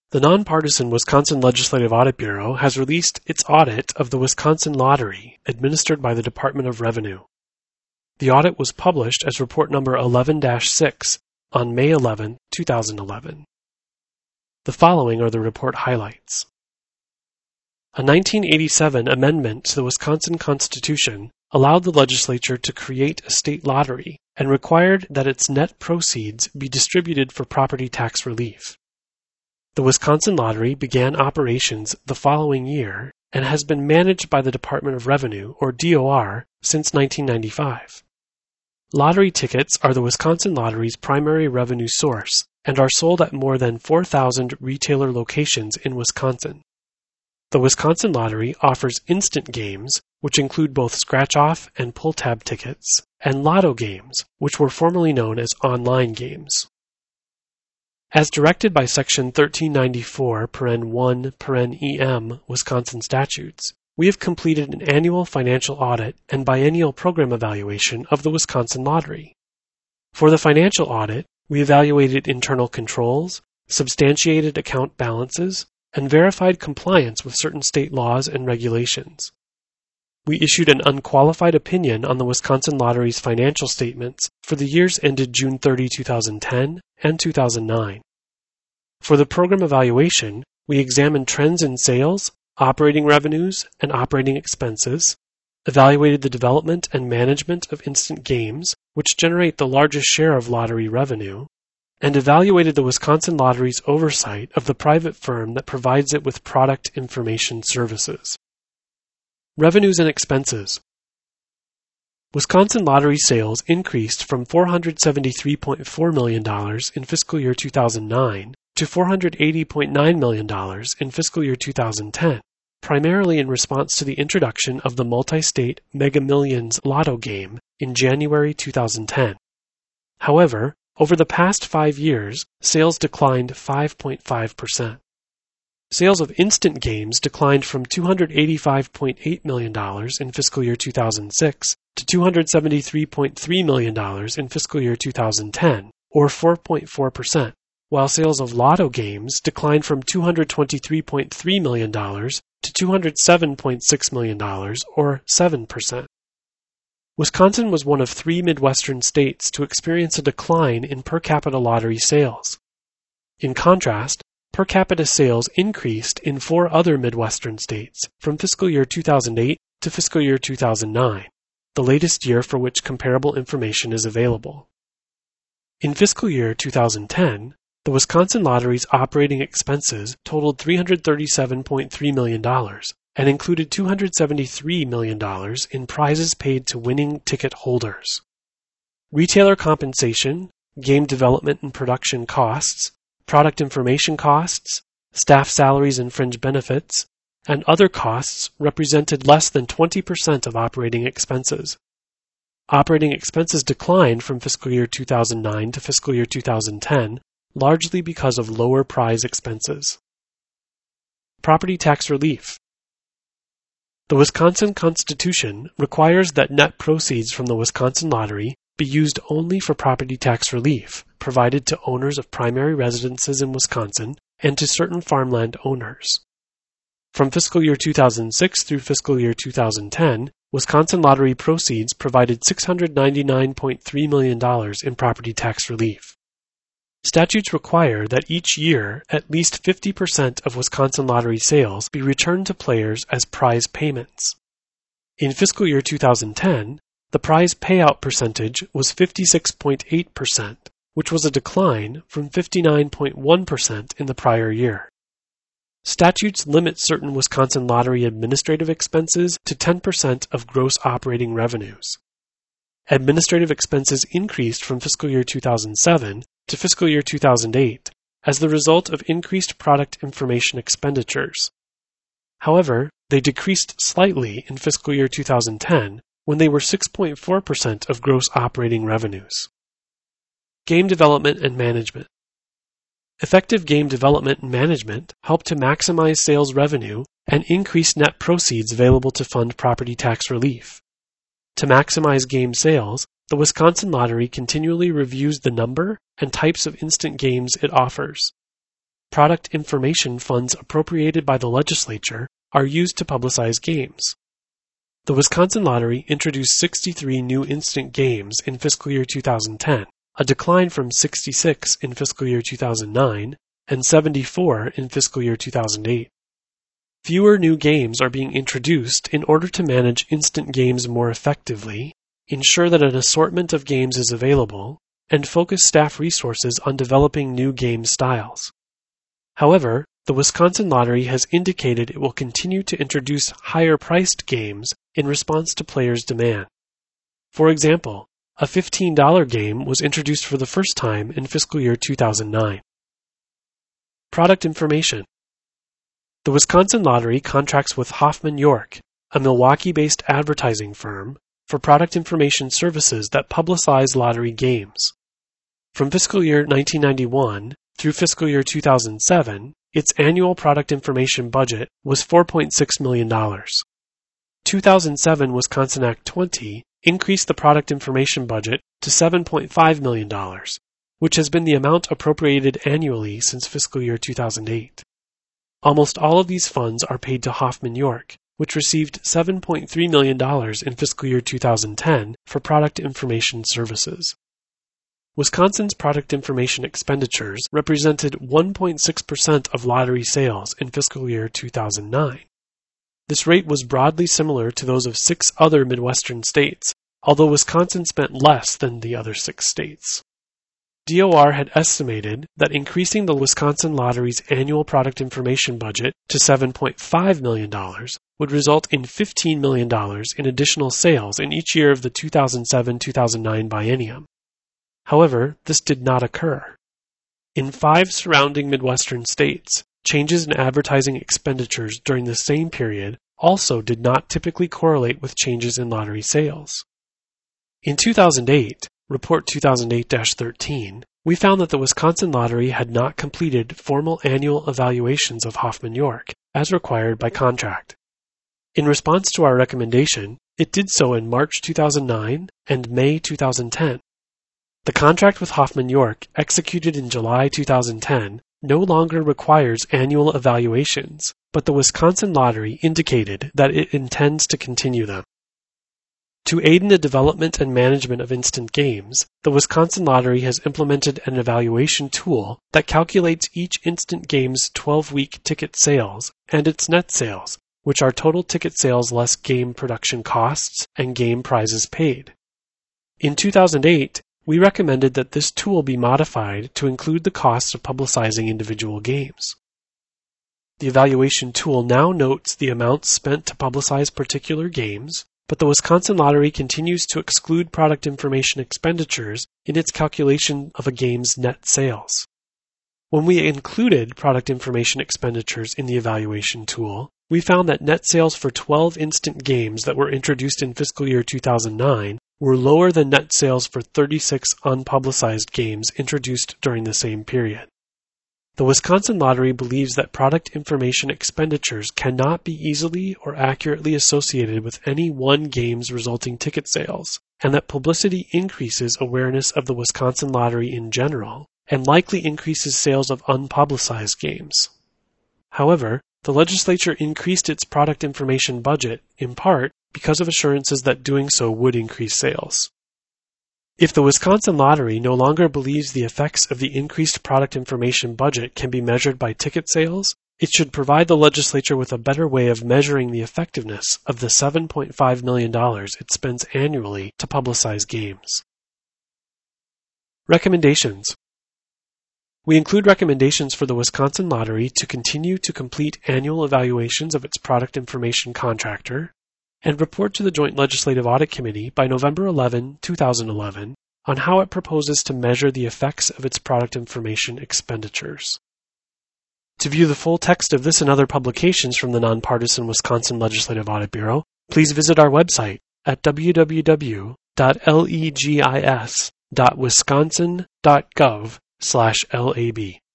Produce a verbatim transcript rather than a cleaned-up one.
The nonpartisan Wisconsin Legislative Audit Bureau has released its audit of the Wisconsin Lottery, administered by the Department of Revenue. The audit was published as Report Number eleven dash six on May eleventh, two thousand eleven. The following are the report highlights. A nineteen eighty-seven amendment to the Wisconsin Constitution allowed the legislature to create a state lottery and required that its net proceeds be distributed for property tax relief. The Wisconsin Lottery began operations the following year and has been managed by the Department of Revenue, or D O R, since nineteen ninety-five. Lottery tickets are the Wisconsin Lottery's primary revenue source and are sold at more than four thousand retailer locations in Wisconsin. The Wisconsin Lottery offers instant games, which include both scratch-off and pull-tab tickets, and lotto games, which were formerly known as online games. As directed by Section thirteen ninety-four, one, E M Wisconsin statutes, we have completed an annual financial audit and biennial program evaluation of the Wisconsin Lottery. For the financial audit, we evaluated internal controls, substantiated account balances, and verified compliance with certain state laws and regulations. We issued an unqualified opinion on the Wisconsin Lottery's financial statements for the years ended June thirtieth, two thousand ten and two thousand nine. For the program evaluation, we examined trends in sales, operating revenues, and operating expenses, evaluated the development and management of instant games, which generate the largest share of lottery revenue, and evaluated the Wisconsin Lottery's oversight of the private firm that provides it with product information services. Revenues and expenses. Wisconsin Lottery sales increased from four hundred seventy-three point four million dollars in fiscal year two thousand nine to four hundred eighty point nine million dollars in fiscal year two thousand ten, primarily in response to the introduction of the multi-state Mega Millions Lotto game in January two thousand ten. However, over the past five years, sales declined five point five percent. Sales of instant games declined from two hundred eighty-five point eight million dollars in fiscal year two thousand six to two hundred seventy-three point three million dollars in fiscal year two thousand ten, or four point four percent, while sales of lotto games declined from two hundred twenty-three point three million dollars to two hundred seven point six million dollars, or seven percent. Wisconsin was one of three Midwestern states to experience a decline in per capita lottery sales. In contrast, per capita sales increased in four other Midwestern states from fiscal year two thousand eight to fiscal year two thousand nine, the latest year for which comparable information is available. In fiscal year two thousand ten, the Wisconsin Lottery's operating expenses totaled three hundred thirty-seven point three million dollars and included two hundred seventy-three million dollars in prizes paid to winning ticket holders. Retailer compensation, game development and production costs, product information costs, staff salaries and fringe benefits, and other costs represented less than twenty percent of operating expenses. Operating expenses declined from fiscal year two thousand nine to fiscal year two thousand ten, largely because of lower prize expenses. Property tax relief. The Wisconsin Constitution requires that net proceeds from the Wisconsin Lottery be used only for property tax relief provided to owners of primary residences in Wisconsin and to certain farmland owners. From fiscal year two thousand six through fiscal year two thousand ten, Wisconsin Lottery proceeds provided six hundred ninety-nine point three million dollars in property tax relief. Statutes require that each year at least fifty percent of Wisconsin Lottery sales be returned to players as prize payments. In fiscal year two thousand ten, the prize payout percentage was fifty-six point eight percent, which was a decline from fifty-nine point one percent in the prior year. Statutes limit certain Wisconsin Lottery administrative expenses to ten percent of gross operating revenues. Administrative expenses increased from fiscal year two thousand seven to fiscal year two thousand eight as the result of increased product information expenditures. However, they decreased slightly in fiscal year two thousand ten when they were six point four percent of gross operating revenues. Game development and management. Effective game development and management help to maximize sales revenue and increase net proceeds available to fund property tax relief. To maximize game sales, the Wisconsin Lottery continually reviews the number and types of instant games it offers. product information funds appropriated by the legislature are used to publicize games. The Wisconsin Lottery introduced sixty-three new instant games in fiscal year two thousand ten, a decline from sixty-six in fiscal year two thousand nine and seventy-four in fiscal year two thousand eight. Fewer new games are being introduced in order to manage instant games more effectively, ensure that an assortment of games is available, and focus staff resources on developing new game styles. However, the Wisconsin Lottery has indicated it will continue to introduce higher-priced games in response to players' demand. For example, a fifteen dollar game was introduced for the first time in fiscal year two thousand nine. Product information. The Wisconsin Lottery contracts with Hoffman York, a Milwaukee-based advertising firm, for product information services that publicize lottery games. From fiscal year nineteen ninety-one through fiscal year two thousand seven, its annual product information budget was four point six million dollars. two thousand seven Wisconsin Act twenty increased the product information budget to seven point five million dollars, which has been the amount appropriated annually since fiscal year two thousand eight. Almost all of these funds are paid to Hoffman York, which received seven point three million dollars in fiscal year two thousand ten for product information services. Wisconsin's product information expenditures represented one point six percent of lottery sales in fiscal year two thousand nine. This rate was broadly similar to those of six other Midwestern states, although Wisconsin spent less than the other six states. D O R had estimated that increasing the Wisconsin Lottery's annual product information budget to seven point five million dollars would result in fifteen million dollars in additional sales in each year of the two thousand seven to two thousand nine biennium. However, this did not occur. In five surrounding Midwestern states, changes in advertising expenditures during the same period also did not typically correlate with changes in lottery sales. In two thousand eight, Report two thousand eight dash thirteen, we found that the Wisconsin Lottery had not completed formal annual evaluations of Hoffman York, as required by contract. In response to our recommendation, it did so in March two thousand nine and May two thousand ten. The contract with Hoffman York, executed in July two thousand ten, no longer requires annual evaluations, but the Wisconsin Lottery indicated that it intends to continue them. To aid in the development and management of instant games, the Wisconsin Lottery has implemented an evaluation tool that calculates each instant game's twelve-week ticket sales and its net sales, which are total ticket sales less game production costs and game prizes paid. In two thousand eight, we recommended that this tool be modified to include the cost of publicizing individual games. The evaluation tool now notes the amounts spent to publicize particular games, but the Wisconsin Lottery continues to exclude product information expenditures in its calculation of a game's net sales. When we included product information expenditures in the evaluation tool, we found that net sales for twelve instant games that were introduced in fiscal year two thousand nine were lower than net sales for thirty-six unpublicized games introduced during the same period. The Wisconsin Lottery believes that product information expenditures cannot be easily or accurately associated with any one game's resulting ticket sales, and that publicity increases awareness of the Wisconsin Lottery in general, and likely increases sales of unpublicized games. However, the legislature increased its product information budget, in part, because of assurances that doing so would increase sales. If the Wisconsin Lottery no longer believes the effects of the increased product information budget can be measured by ticket sales, it should provide the legislature with a better way of measuring the effectiveness of the seven point five million dollars it spends annually to publicize games. Recommendations. We include recommendations for the Wisconsin Lottery to continue to complete annual evaluations of its product information contractor, and report to the Joint Legislative Audit Committee by November eleventh, two thousand eleven, on how it proposes to measure the effects of its product information expenditures. To view the full text of this and other publications from the Nonpartisan Wisconsin Legislative Audit Bureau, please visit our website at w w w dot legis dot wisconsin dot gov slash lab.